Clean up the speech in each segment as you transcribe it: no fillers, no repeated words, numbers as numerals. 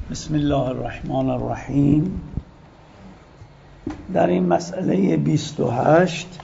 بسم الله الرحمن الرحیم. در این مسئله 28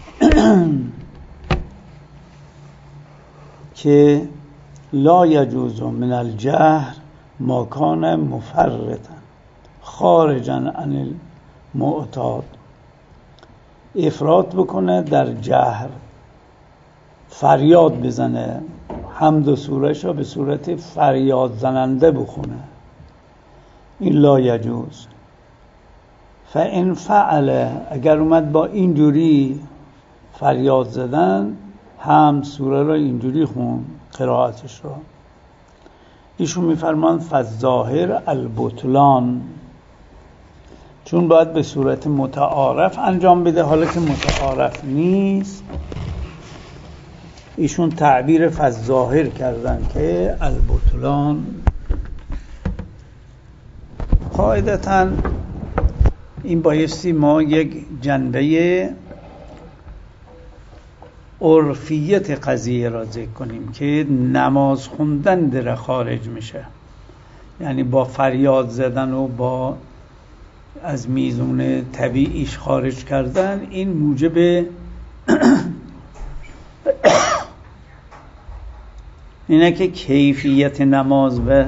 که لا یجوز من الجهر ما کان مفرطا خارجا عن المعتاد، افراط بکنه در جهر، فریاد بزنه، حمد و سورش رو به صورت فریاد زننده بخونه، این لا یجوز. فان فعل، اگر اومد با اینجوری فریاد زدن، حمد سوره رو اینجوری خون، قرائتش رو، ایشون میفرمان فالظاهر البطلان، چون باید به صورت متعارف انجام بده، حالا که متعارف نیست ایشون تعبیر فالظاهر کردن که البطلان. قاعدتاً این بایستی ما یک جنبه عرفیت قضیه را ذکر کنیم که نماز خوندن در خارج میشه، یعنی با فریاد زدن و با از میزون طبیعیش خارج کردن، این موجب اینه که کیفیت نماز و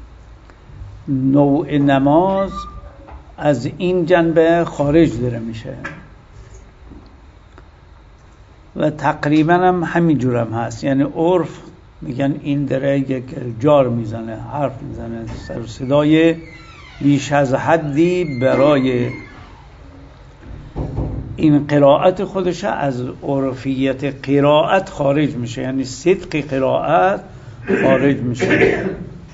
نوع نماز از این جنبه خارج داره میشه و تقریبا هم همین جورم هست. یعنی عرف میگن این داره یک جار میزنه، حرف میزنه، سر صدای بیش از حدی برای این قرائت خودش از عرفیت قرائت خارج میشه، یعنی صدق قرائت خارج میشه.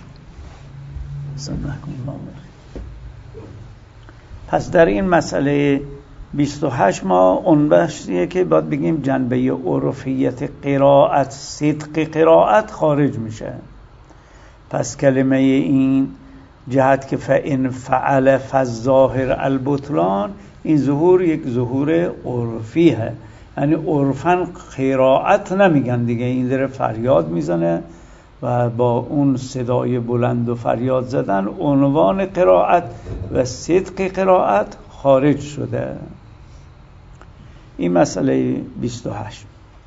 پس در این مسئله 28 ما اون بحثیه که باید بگیم جنبه عرفیت قرائت، صدق قرائت خارج میشه. پس کلمه این جهت که فإن فعل فالظاهر البطلان، این ظهور یک ظهور عرفیه، یعنی عرفاً قرائت نمیگن دیگه، این داره فریاد میزنه و با اون صدای بلند و فریاد زدن عنوان قرائت و صدق قرائت خارج شده. این مسئله 28.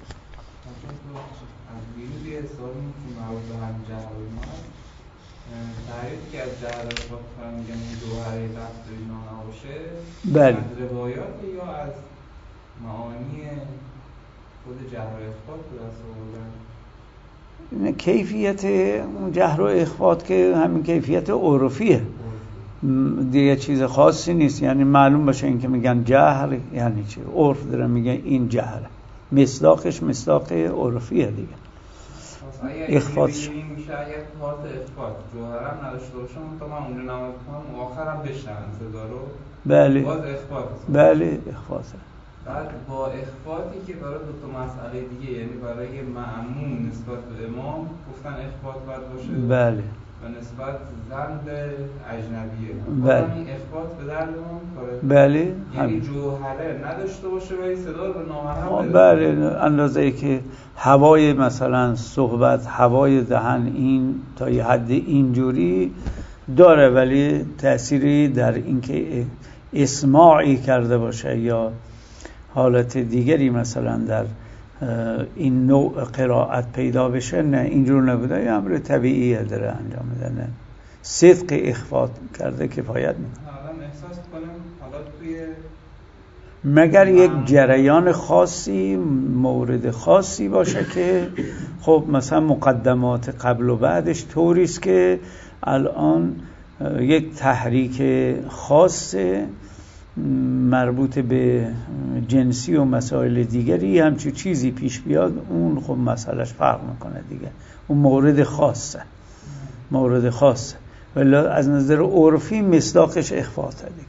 تعریف که از جهر اثبات کنم میگم این جوهره لفظ اینا نباشه، بله، از روایات یا از معانی خود جهر و اثبات به دست آوردن؟ کیفیت جهر و اخفات که همین کیفیت عرفیه دیگه، چیز خاصی نیست. یعنی معلوم باشه این که میگن جهر یعنی چی، عرف داره میگه این جهر، مصداقش مصداق عرفیه دیگه. اخفاتش میشه اگر کارت اخفات جوهرم نداشته باشم تا من اونجا نماز کنم آخرم بشنم صدا رو، بله باز اخفات. بله اخفاته. بعد با اخفاتی که برای دو تا مسئله دیگه، یعنی برای مأمون نسبت به امام گفتن اخفات باید باشه، بله، و نسبت زن به اجنبیه بله، این اخفات به دردمون کاره، بله، یعنی جوهره نداشته باشه ولی صدا رو به نامحرم بله، اندازه ای که هوای مثلا صحبت، هوای دهن این تا یه حد اینجوری داره ولی تأثیری در اینکه اسماعی کرده باشه یا حالت دیگری مثلا در این نوع قرائت پیدا بشه، نه اینجور نبوده، یه امر طبیعیه داره انجام میده، نه صدق اخفات کرده کفایت میکنه. آدم احساس کنیم حالا توی مگر یک جریان خاصی، مورد خاصی باشه که خب مثلا مقدمات قبل و بعدش طوریست که الان یک تحریک خاص مربوط به جنسی و مسائل دیگری همچی چیزی پیش بیاد، اون خب مسئلهش فرق میکنه دیگه، اون مورد خاصه، مورد خاصه، ولی از نظر عرفی مصداقش اخفاته دیگه.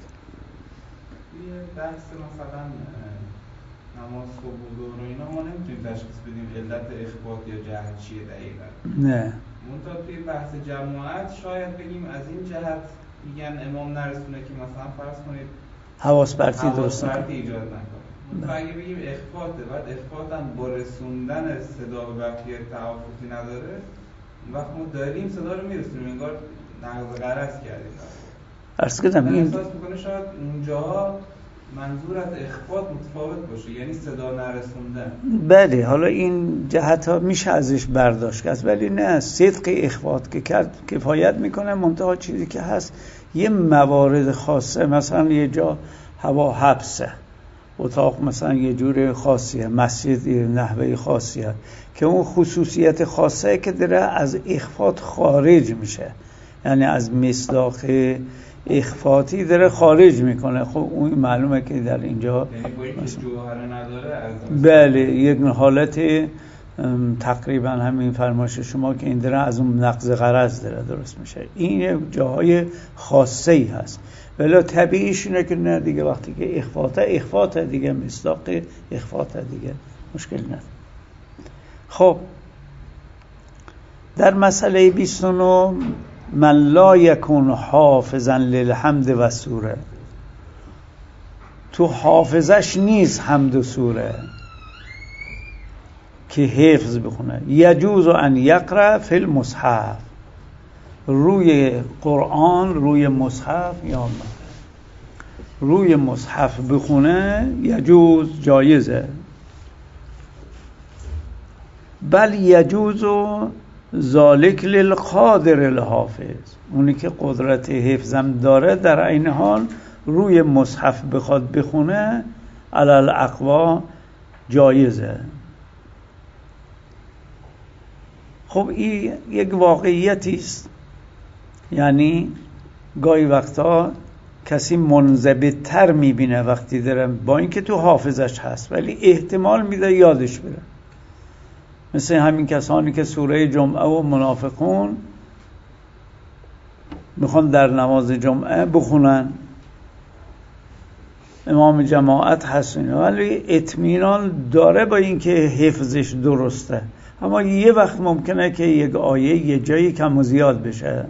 بحث مثلا نماز صبح و ظهر و اینا ما نمیتونیم تشخیص بدیم علت اخفات یا جهل چیه دقیقاً، نه منتها توی بحث جماعت شاید بگیم از این جهت میگن امام نرسونه که مثلا فرض کنید حواس پرتی درست پرتی ایجاد نکنه. منتها اگه بگیم اخفاته، بعد اخفات هم با رسوندن صدا به بقیه توافقی نداره، اون وقت ما داریم صدا رو میرسونیم، انگار نقض غرض کردید. عرض کردم من این احساس میکنه شاید اونجاها منظور از اخفاض متفاوت باشه، یعنی صدا نرسوندن. بله، حالا این جهت ها میشه ازش برداشت کرد، ولی نه، صدق اخفاض که کرد کفایت میکنه. منتها چیزی که هست یه موارد خاصه، مثلا یه جا هوا حبسه، اتاق مثلا یه جور خاصیه، مسجد یه نحوه خاصیه که اون خصوصیت خاصه که داره از اخفاض خارج میشه، یعنی از مصداق اخفاطی داره خارج میکنه. خب اون معلومه که در اینجا یعنی با اینکه جوهره نداره از بله یک حالت تقریبا همین فرمایش شما که این داره از اون نقض غرض داره درست میشه. این جاهای خاصه ای هست، ولی طبیعیش اینه که نه دیگه، وقتی که اخفاطه دیگه، مصداق اخفاطه دیگه، مشکل نداره. خب در مسئله 29 من لا یکون حافظا للحمد و سوره، تو حافظش نیست حمد و سوره که حفظ بخونه. یجوز ان یقرأ فی المصحف، روی قرآن، روی مصحف، یا روی مصحف بخونه یجوز، جایزه. بل یجوز ذالک للقادر الحافظ، اونی که قدرت حفظم داره در این حال روی مصحف بخواد بخونه علی الاقوا جایزه. خب این یک واقعیتی است، یعنی گاهی وقتا کسی منضبط تر میبینه وقتی داره، با اینکه تو حافظش هست ولی احتمال میده یادش بره. مثل همین کسانی که سوره جمعه و منافقون میخوان در نماز جمعه بخونن، امام جماعت هست ولی اطمینان داره با اینکه حفظش درسته، اما یه وقت ممکنه که یک آیه یه جایی کم و زیاد بشه،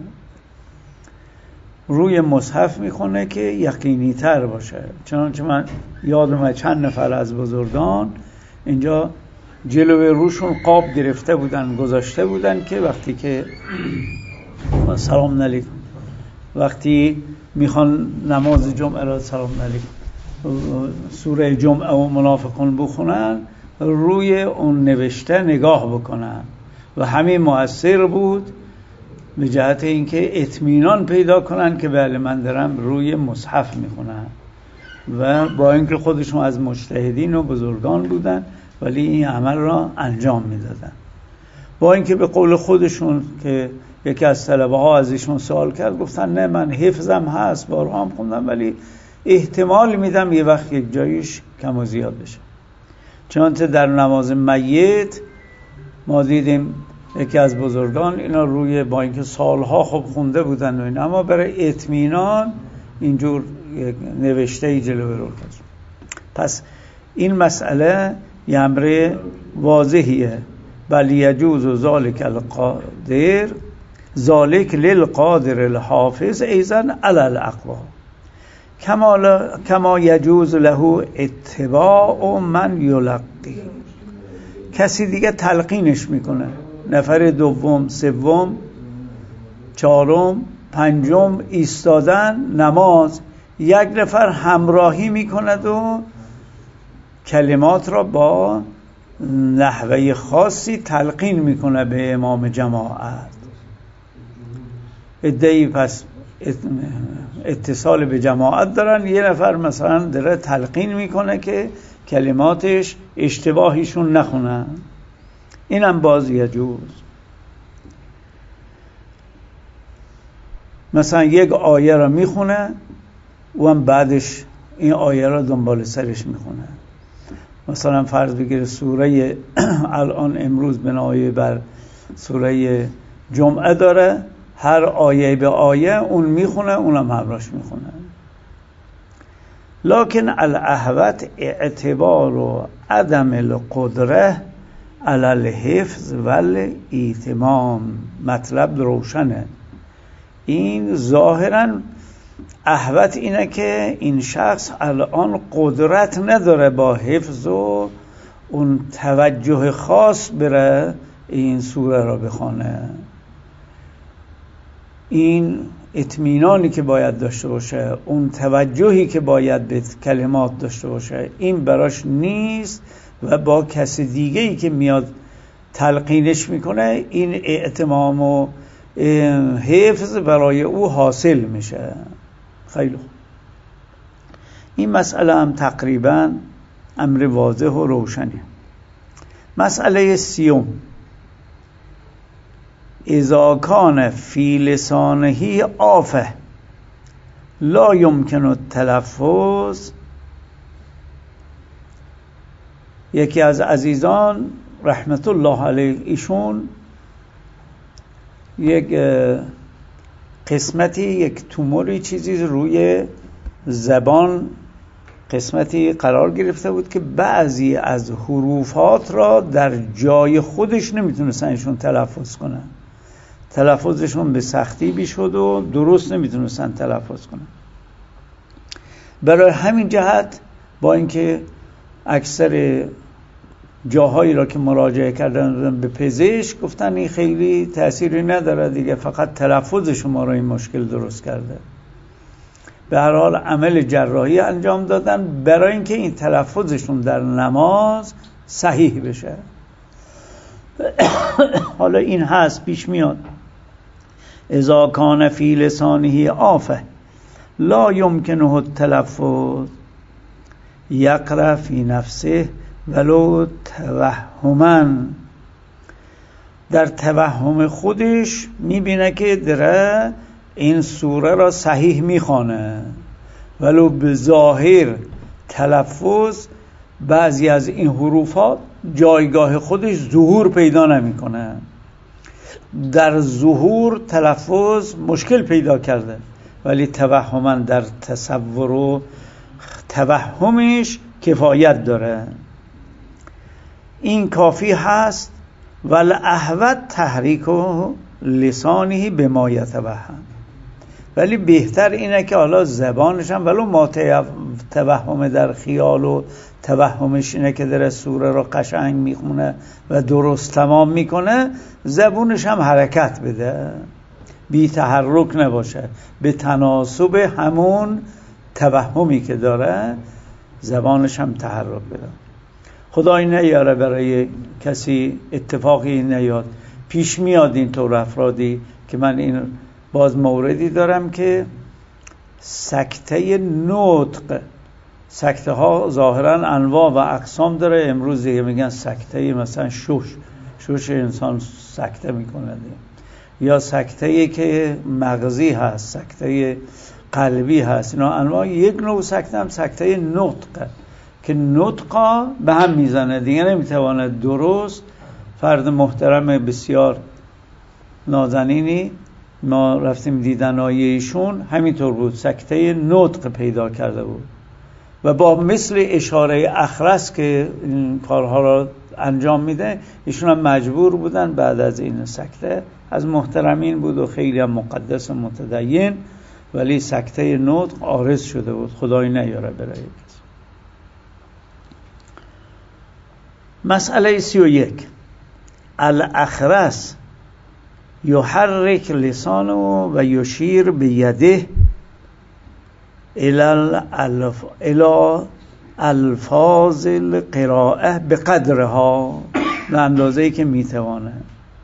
روی مصحف میخونه که یقینی تر باشه. چنانچه من یادم چند نفر از بزرگان اینجا جلوی روشون قاب گرفته بودن، گذاشته بودن که وقتی که سلام علیکم، وقتی میخوان نماز جمعه را سلام علیکم سوره جمعه و منافقون بخونن، روی اون نوشته نگاه بکنن و همین مؤثر بود به جهت اینکه اطمینان پیدا کنن که بله من دارم روی مصحف میخونم. و با اینکه خودشون از مجتهدین و بزرگان بودن ولی این عمل را انجام میدادن، با اینکه به قول خودشون که یکی از طلبه ها ازشون سوال کرد گفتن نه من حفظم هست، بارها هم خوندم، ولی احتمال میدم یه وقت یک جایش کم و زیاد بشه. چنانچه در نماز میت ما دیدیم یکی از بزرگان اینا روی، با اینکه سالها خوب خونده بودن و این، اما برای اطمینان اینجور نوشته جلوی رو کرد. پس این مسئله یه امر واضحیه. بل یجوز ذالک القادر ذالک للقادر الحافظ ایضا علی الاقوا کما یجوز له اتباع من یلقی. کسی دیگه تلقینش میکنه، نفر دوم، سوم، چهارم، پنجم ایستادن نماز، یک نفر همراهی میکند و کلمات را با نحوه خاصی تلقین میکنه به امام جماعت. ادعی پس اتصال به جماعت دارن، یه نفر مثلا داره تلقین میکنه که کلماتش اشتباهیشون نخونن، اینم باز یجوز. مثلا یک آیه را میخونه و هم بعدش این آیه را دنبال سرش میخونه. مثلا فرض بگیر سوره الان امروز بنای بر سوره جمعه داره، هر آیه به آیه اون میخونه، اونم همراهش میخونه. لکن الاحوط اعتبار و عدم القدره علی الحفظ و الایتمام. مطلب روشنه. این ظاهراً احوط اینه که این شخص الان قدرت نداره با حفظ و اون توجه خاص بره این سوره را بخونه. این اطمینانی که باید داشته باشه، اون توجهی که باید به کلمات داشته باشه، این براش نیست و با کس دیگه‌ای که میاد تلقینش میکنه این اعتمام و حفظ برای او حاصل میشه. خیلی خوب. این مسئله هم تقریبا امر واضح و روشنه. مسئله 30 اذا کان فی لسانه آفه لا یمکن التلفظ. یکی از عزیزان رحمت الله علیه ایشون یک قسمتی، یک توموری چیزی روی زبان قسمتی قرار گرفته بود که بعضی از حروفات را در جای خودش نمیتونستن ایشون تلفظ کنن، تلفظشون به سختی بیشد و درست نمیتونستن تلفظ کنن. برای همین جهت با اینکه اکثر جاهایی را که مراجعه کردن به پزشک گفتن این خیلی تأثیری نداره دیگه، فقط تلفظ شما را این مشکل درست کرده، به هر حال عمل جراحی انجام دادن برای اینکه این تلفظشون در نماز صحیح بشه. حالا این هست پیش میاد اذا کان فی لسانه آفه لا یمکنه التلفظ یقرأ فی نفسه ولو توهما. در توهم خودش میبینه که داره این سوره را صحیح میخوانه، ولو به ظاهر تلفظ بعضی از این حروفات جایگاه خودش ظهور پیدا نمیکنه، در ظهور تلفظ مشکل پیدا کرده، ولی توهما در تصور و توهمش کفایت داره. این کافی هست. والاحوط تحریک لسانه بما یتوهم. ولی بهتر اینه که حالا زبانش هم ولو ما توهم در خیال و توهمش اینه که در سوره رو قشنگ میخونه و درست تمام میکنه، زبونش هم حرکت بده، بی تحرک نباشه، به تناسب همون توهمی که داره زبانش هم تحرک بده. خدای نیاره برای کسی اتفاقی نیاد. پیش میاد اینطور افرادی که من این باز موردی دارم که سکته نطق، سکته ها ظاهرا انواع و اقسام داره. امروز دیگه میگن سکته مثلا شوش انسان سکته میکنه، یا سکته که مغزی هست، سکته قلبی هست، اینا انواع. یک نوع سکته هم سکته نطق که نطقا به هم میزنه دیگه نمیتونه درست. فرد محترم بسیار نازنینی ما رفتیم دیدن ایشون همینطور بود، سکته نطق پیدا کرده بود و با مثل اشاره اخرس که این کارها را انجام میده ایشون هم مجبور بودن بعد از این سکته، از محترمین بود و خیلی هم مقدس و متدین، ولی سکته نطق عارض شده بود. خدای نیاره برای کسی. مسئله 31 الاخرس یحرک لسانه و یشیر بیده الى الفاظ القراءه بقدرها، به اندازه‌ای که میتوانه،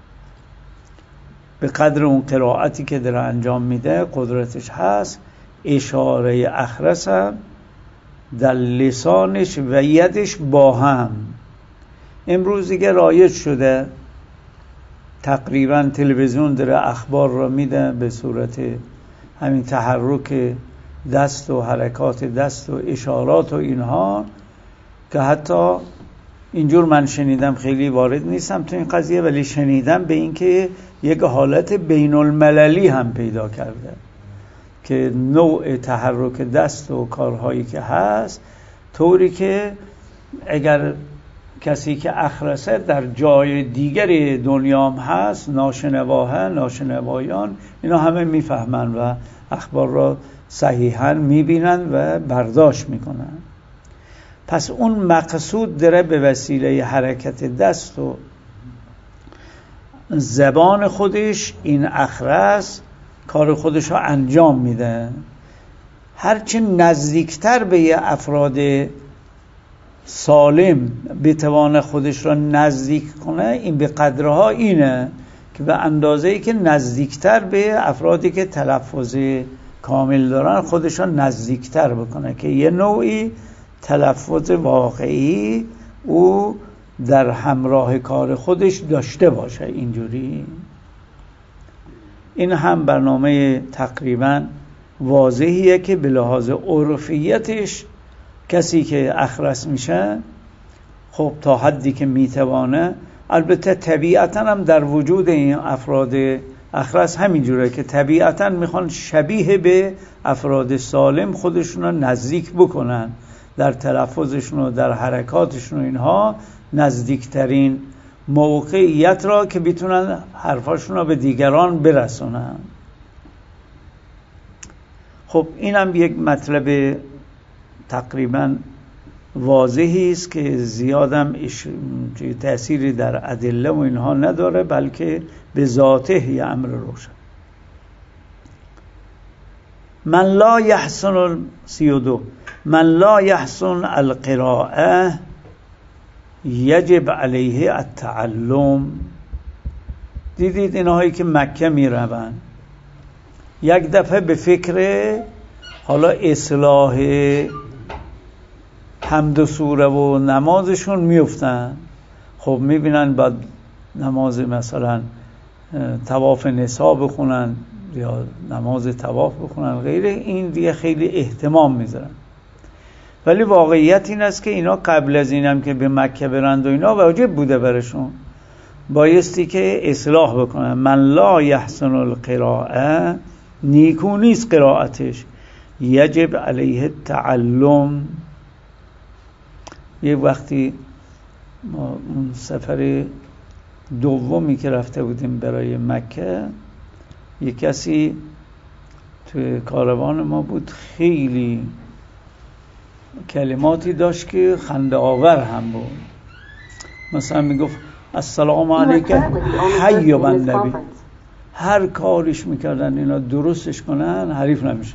به قدر اون قرائتی که داره انجام میده قدرتش هست. اشاره اخرس هم در لسانش و یدش با هم. امروز دیگه رایج شده، تقریبا تلویزیون داره اخبار را میده به صورت همین تحرک دست و حرکات دست و اشارات و اینها، که حتی اینجور من شنیدم، خیلی وارد نیستم تو این قضیه، ولی شنیدم به این که یک حالت بین المللی هم پیدا کرده که نوع تحرک دست و کارهایی که هست طوری که اگر کسی که اخرسه در جای دیگری دنیا هم هست، ناشنوایان اینا همه میفهمن و اخبار را صحیحاً میبینن و برداشت میکنن. پس اون مقصود داره به وسیله حرکت دست و زبان خودش این اخرس کار خودش رو انجام میده. هرچی نزدیکتر به افراد سالم بتوانه خودش را نزدیک کنه، این به قدرها اینه که به اندازه‌ای که نزدیکتر به افرادی که تلفظ کامل دارن خودش را نزدیکتر بکنه، که یه نوعی تلفظ واقعی او در همراه کار خودش داشته باشه. اینجوری این هم برنامه تقریبا واضحیه که به لحاظ عرفیتش کسی که اخرس میشه خب تا حدی که میتوانه، البته طبیعتا هم در وجود این افراد اخرس همینجوره که طبیعتا میخوان شبیه به افراد سالم خودشون رو نزدیک بکنن، در تلفظشون و در حرکاتشون و اینها نزدیکترین موقعیت را که بتونن حرفاشون رو به دیگران برسونن. خب اینم یک مطلب تقریبا واضحی است که زیادم تأثیری در ادله و اینها نداره، بلکه به ذاته یه امر روشن. من لا یحسن 32 من لا یحسن القراءه یجب علیه التعلم. دیدید اینهایی که مکه می رون یک دفعه به فکر حالا اصلاح حمد و سوره و نمازشون میفتن. خب میبینن بعد نماز مثلا طواف نسا بخونن یا نماز طواف بخونن غیره، این دیگه خیلی اهتمام میذارن. ولی واقعیت این است که اینا قبل از اینم که به مکه برند و اینا واجب بوده برشون، بایستی که اصلاح بکنن. من لا یحسن القراءه، نیکو نیست قرائتش، یجب علیه التعلم. یه وقتی ما اون سفر دومی که رفته بودیم برای مکه، یک کسی توی کاروان ما بود، خیلی کلماتی داشت که خنده آور هم بود. مثلا میگفت السلام علیکم حی و نبی. هر کاریش میکردن اینا درستش کنن حریف نمیشه.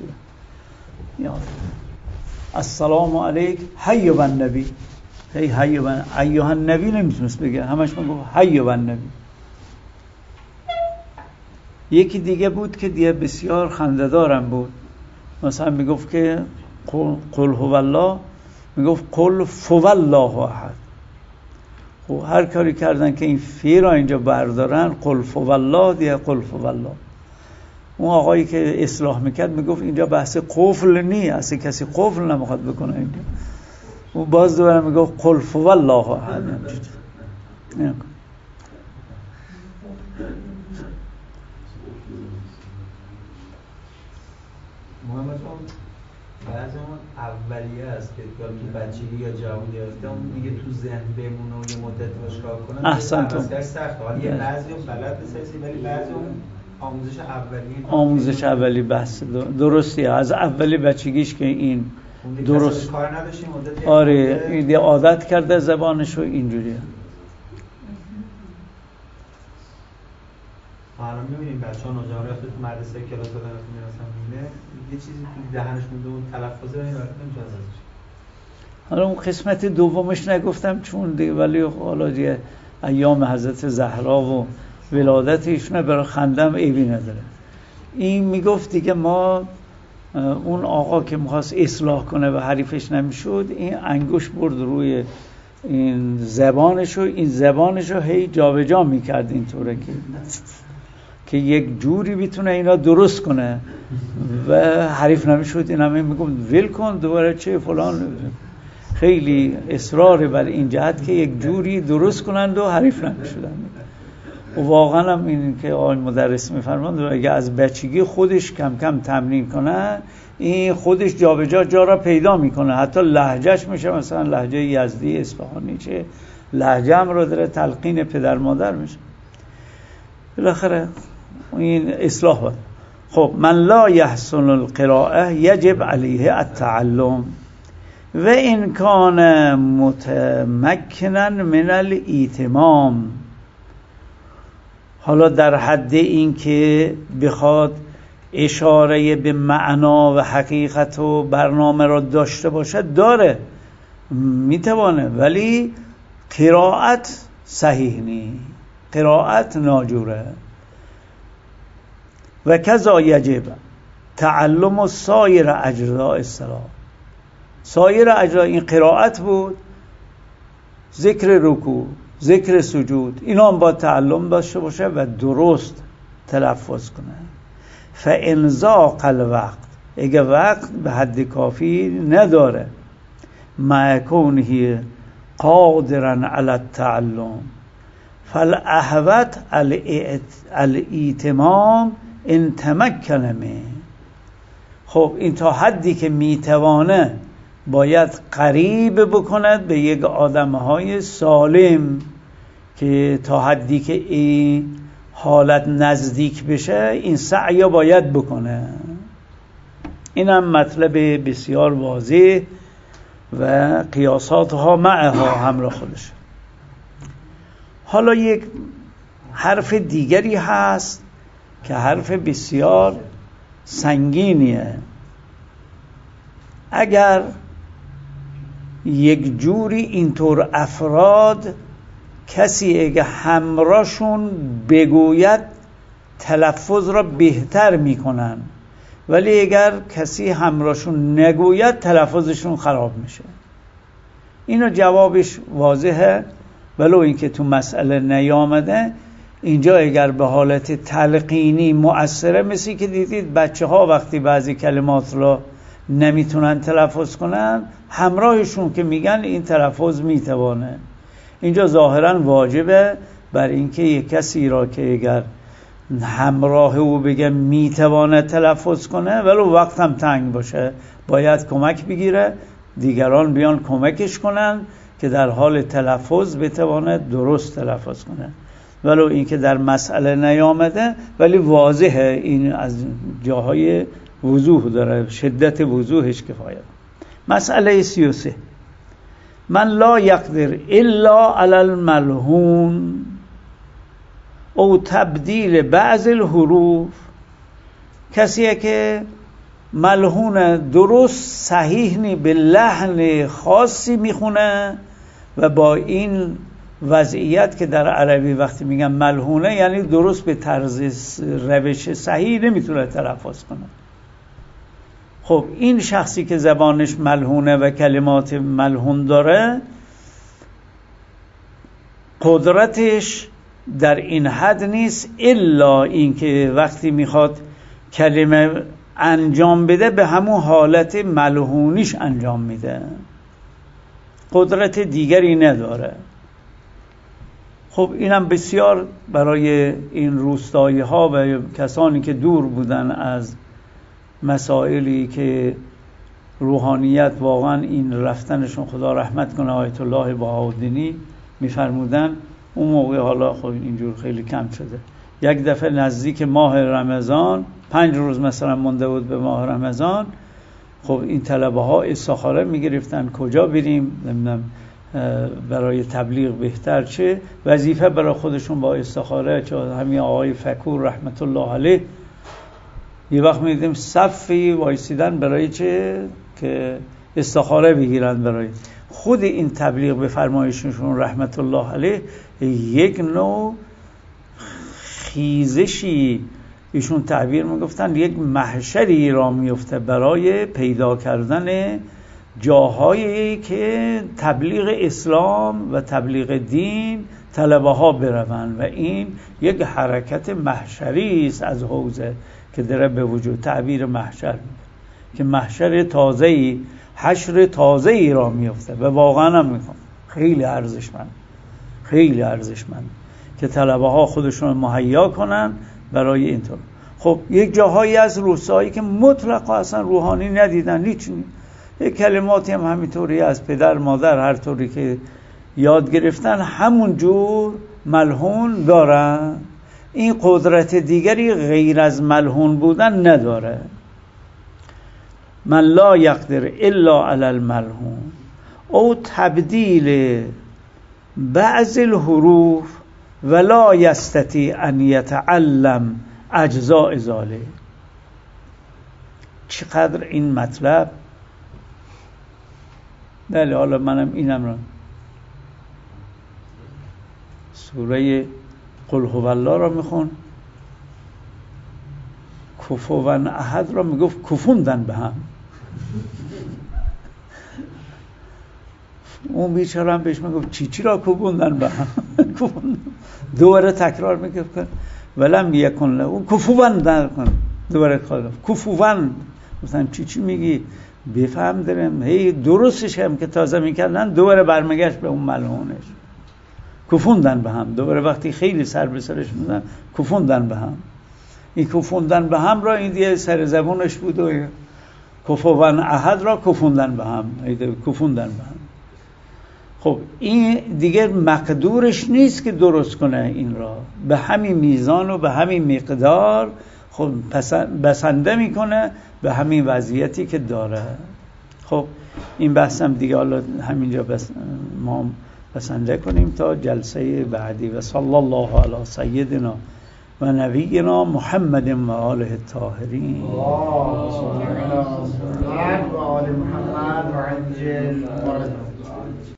السلام علیک حی و نبی، حی و ایها النبی نمیتونست بگه، همش میگفت حی و نبی. یکی دیگه بود که دیگه بسیار خنده‌دارم بود، مثلا میگفت که قل هو الله، میگفت قل فو الله احد. خب هر کاری کردن که این فی را اینجا بردارن، قل فو الله دیگه قل فو الله. اون آقایی که اصلاح میکرد میگفت اینجا بحث قفل نی، اصلا کسی قفل نمیخواد بکنه اینجا. اون باز دوباره میگفت قل فو الله احد. محمد بعضی اون اولیه است که تو بچگی یا جوانی هسته اون دیگه تو ذهن بمونه و یه مدت باش کار کنن. احسنتون. سخته. حالا یه بعضی بلد بسازی ولی بعضی اون آموزش اولی بحث درستی از اولی بچگیش که این درست کار نداشتیم مدت. آره این عادت کرده زبانشو اینجوریه. حالا می‌بینیم بچه‌ها نوجوان رفته تو مدرسه کلاس دادن میرسن میبینه یه چیزی تو دهنش مونده اون تلفظ این وقت نمی‌تونه ازش. حالا اون قسمت دومش نگفتم چون دیگه، ولی حالا دیگه ایام حضرت زهرا و ولادت ایشونه برای خندم عیبی نداره. این میگفت دیگه ما اون آقا که میخواست اصلاح کنه و حریفش نمیشد، این انگوش برد روی این زبانشو، این زبانشو هی جابجا میکرد اینطوره که یک جوری بتونه اینا درست کنه و حریف نمیشد. این همه میگفت ول کن دوباره چه فلان، خیلی اصرار بر این جهت که یک جوری درست کنند و حریف نمیشدن. و واقعا هم این که آقای مدرس میفرماند اگه از بچگی خودش کم کم تمرین کنه، این خودش جابجا جا را پیدا میکنه. حتی لهجهش میشه مثلا لهجه یزدی اصفهانی، چه لهجه هم رو داره تلقین پدر مادر میشه. بالاخره این اصلاح بود. خب من لا یحسن القراءه یجب علیه التعلم و این کان متمکنا من الایتمام. حالا در حد این که بخواد اشاره به معنا و حقیقت و برنامه را داشته باشد داره، میتوانه، ولی قرائت صحیح نی، قرائت ناجوره. و کذا یجب تعلم سایر اجزاء الصلاة، سایر اجزاء این قرائت بود، ذکر رکوع، ذکر سجود، اینا هم با تعلم داشته باشه و درست تلفظ کنه. فإن ضاق الوقت، اگه وقت به حد کافی نداره، مع کونه قادرا علی التعلم فالاحوط الایتمام ان تمکن منه. خب این تا حدی که میتوانه باید قریب بکند به یک آدمهای سالم، که تا حدی که این حالت نزدیک بشه این سعی باید بکنه. اینم مطلب بسیار واضح و قیاساتها معها همراه خودش. حالا یک حرف دیگری هست که حرف بسیار سنگینیه. اگر یک جوری اینطور افراد کسی اگه همراهشون بگوید تلفظ را بهتر میکنن، ولی اگر کسی همراهشون نگوید تلفظشون خراب میشه. اینو جوابش واضحه، ولو اینکه تو مسئله نیامده. اینجا اگر به حالت تلقینی مؤثره، مثل که دیدید بچه ها وقتی بعضی کلمات را نمیتونن تلفظ کنن، همراهشون که میگن این تلفظ میتوانه. اینجا ظاهرا واجبه بر اینکه یک کسی را که اگر همراه او بگه میتوانه تلفظ کنه، ولو وقت هم تنگ باشه، باید کمک بگیره، دیگران بیان کمکش کنن که در حال تلفظ بتوانه درست تلفظ کنه. ولو اینکه در مسئله نیامده، ولی واضحه، این از جاهای وضوح داره، شدت وضوحش کفایت. مسئله 33: من لا یقدر الا علی الملحون او تبدیل بعض الحروف. کسیه که ملحون درست صحیح نی، به لحن خاصی میخونه و با این وضعیت که در عربی وقتی میگن ملحونه یعنی درست به طرز روش صحیح نمیتونه تلفظ کنه. خب این شخصی که زبانش ملحونه و کلمات ملحون داره، قدرتش در این حد نیست، الا اینکه وقتی میخواد کلمه انجام بده به همون حالت ملحونیش انجام میده، قدرت دیگری نداره. خب اینم بسیار برای این روستایی ها و کسانی که دور بودن از مسائلی که روحانیت، واقعا این رفتنشون خدا رحمت کنه، آیت الله بهاءالدینی میفرمودن اون موقع، حالا خب اینجور خیلی کم شده، یک دفعه نزدیک ماه رمضان 5 روز مثلا مونده بود به ماه رمضان، خب این طلبه ها استخاره میگرفتن کجا بریم، نمیدونم برای تبلیغ بهتر چه وظیفه برای خودشون با استخاره. چه همین آقای فکور رحمت الله علیه یه وقت میدیم صفی وایسیدن برای چه؟ که استخاره بگیرن. برای خود این تبلیغ به فرمایششون رحمت الله علیه یک نوع خیزشی، ایشون تعبیر میگفتن یک محشری را میفته برای پیدا کردن جاهایی که تبلیغ اسلام و تبلیغ دین طلبه ها بروند، و این یک حرکت محشری است از حوزه که داره به وجود. تعبیر محشر میده که محشر تازه‌ای، حشر تازه‌ای را میفته و واقعا هم میکنه خیلی ارزشمند، خیلی ارزشمند که طلبه ها خودشون مهیا کنن برای اینطور. خب یک جاهایی از روستایی که مطلقا اصلا روحانی ندیدن، هیچ یک کلماتی هم همینطوری از پدر مادر هر طوری که یاد گرفتن همون جور ملحون دارن، این قدرت دیگری غیر از ملحون بودن نداره. من لا یقدر الا علی الملحون او تبدیل بعض الحروف ولا یستطیع ان یتعلم اجزاء ذلک. چقدر این مطلب. بله حالا منم اینم رو سوره قل هو الله را میخون، کفوان احد را میگفت کفوندن به هم. اون بیچاره هم بهش میگفت چی را کفوندن به هم. دوباره تکرار میگفت ولم یکن له، اون کفوان کن، دوباره کفوان. مثلا چی میگی بفهم دارم، هی درستش هم که تازه میکردن دوباره برمیگشت به اون ملعونش، کفوندن به هم. دوباره وقتی خیلی سر به سرش میدن کفوندن به هم. این کفوندن به هم را این دیگه سر زبونش بود و کفوان احد را کفوندن به هم، کفوندن به هم. خب این دیگه مقدورش نیست که درست کنه این را، به همین میزان و به همین مقدار خب بسنده میکنه به همین وضعیتی که داره. خب این بحثم دیگه حالا همینجا ما بسنده کنیم تا جلسه بعدی. و صلی الله علی سیدنا و نبینا محمد و آله الطاهرین. اللهم صل علی محمد و آل محمد و عجل